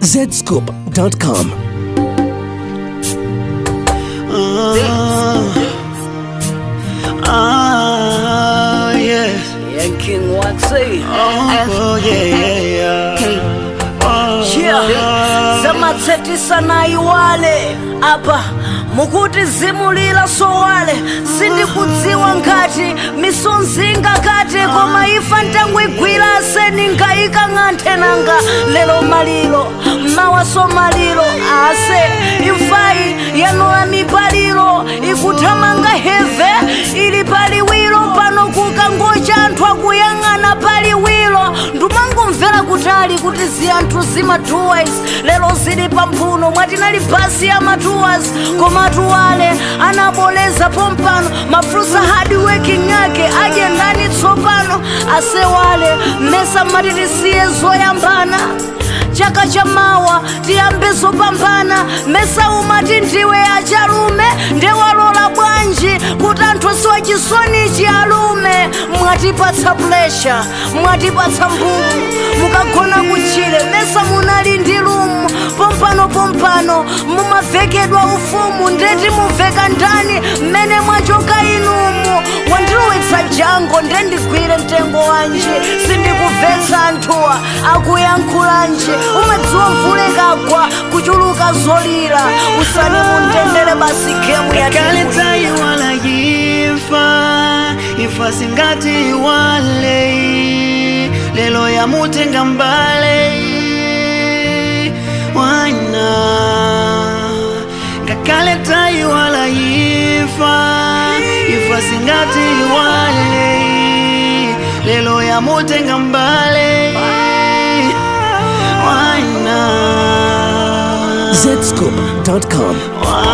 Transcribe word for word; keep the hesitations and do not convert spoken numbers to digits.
Z scoop dot com. Ah, ah, yes. Yeah, King Waxy. Oh, yeah, yeah, yeah. Oh, Yeah. Zamatseti sana iwale apa mukuti zimulira sowale sindikudziwa ngati misonzinga kate koma ifa ntangwigwira aseni nkayika ng'anthe nanga lero maliro mawaso maliro ase imfayi yanula mipaliro ikuthamanga heve ili paliwiro pano kukangocha anthu akuyang'ana paliwiro ndumangomvera kutali kuti ziyanthu zimatuwais lero zili pamphuno mwatinali basi ya matuwas koma tuwale anaboleza pompano mafrusa hard working yake aje ndani tsopano asewale mesa matitisiye zoyambana chaka cha mawa tiyambe zopambana mesa umati ndiwe achalume ndewalola bwanji kuti anthu siwachisonichi alume mwatipatsa plesha mwatipatsa mbumu mukagona kuchile mesa munali ndi lumu pompano pompano mumavekedwa ufumu ndeti muveka ndani mmene mwachoka inumu wandilowetsa jango ndendigwire mtengo wanji sindikuvetsa anthuwa akuyankhulanji umadziwa mvule kagwa kuchuluka zolira usani mundendere basi gemu ya kale tayiwala yifa ifa singati wale lelo ya mutenga mbale wana kakale tayiwala yifa ifa singati wale lelo ya mutenga mbale wana Z scoop dot com.